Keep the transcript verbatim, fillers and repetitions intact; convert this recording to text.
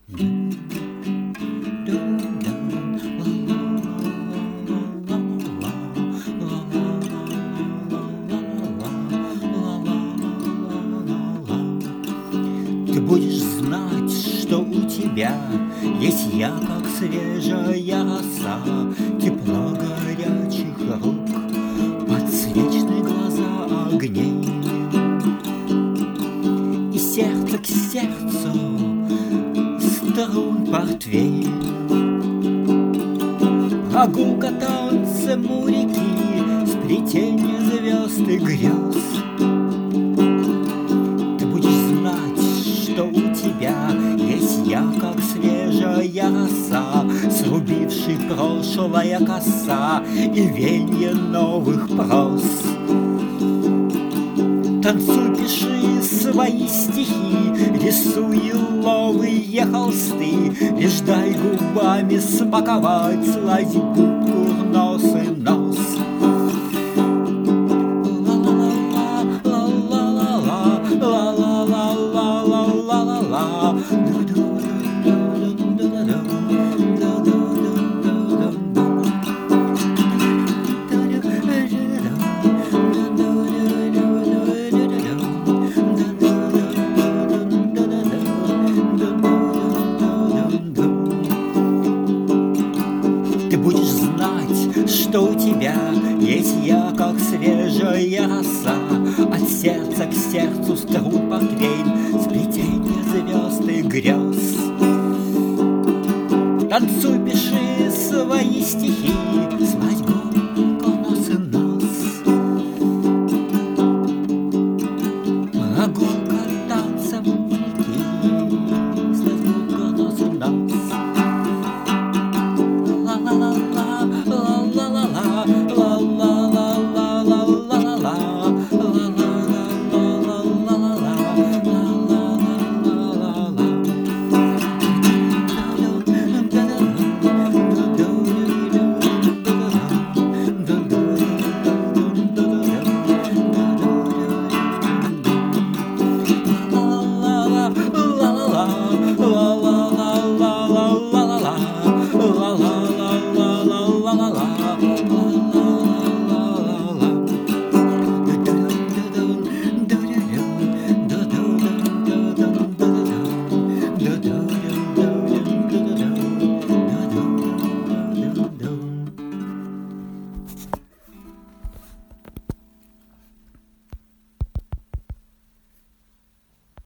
Ты будешь знать, что у тебя есть я, как свежая роса, тепло горячих рук, подсвечны глаза огней. И сердце к сердцу струн портвей. Прогулка танцем у реки, сплетение звезд и грез. Ты будешь знать, что у тебя есть я, как свежая роса, срубивший прошлая коса и венье новых прос. Танцуй, пиши свои стихи, рисуй ловые холсты, лишь дай губами смаковать сладь губ курносый нос. Ты будешь знать, что у тебя есть я, как свежая роса, от сердца к сердцу струн портвейн, сплетение звезд и грез. Танцуй, пиши свои стихи,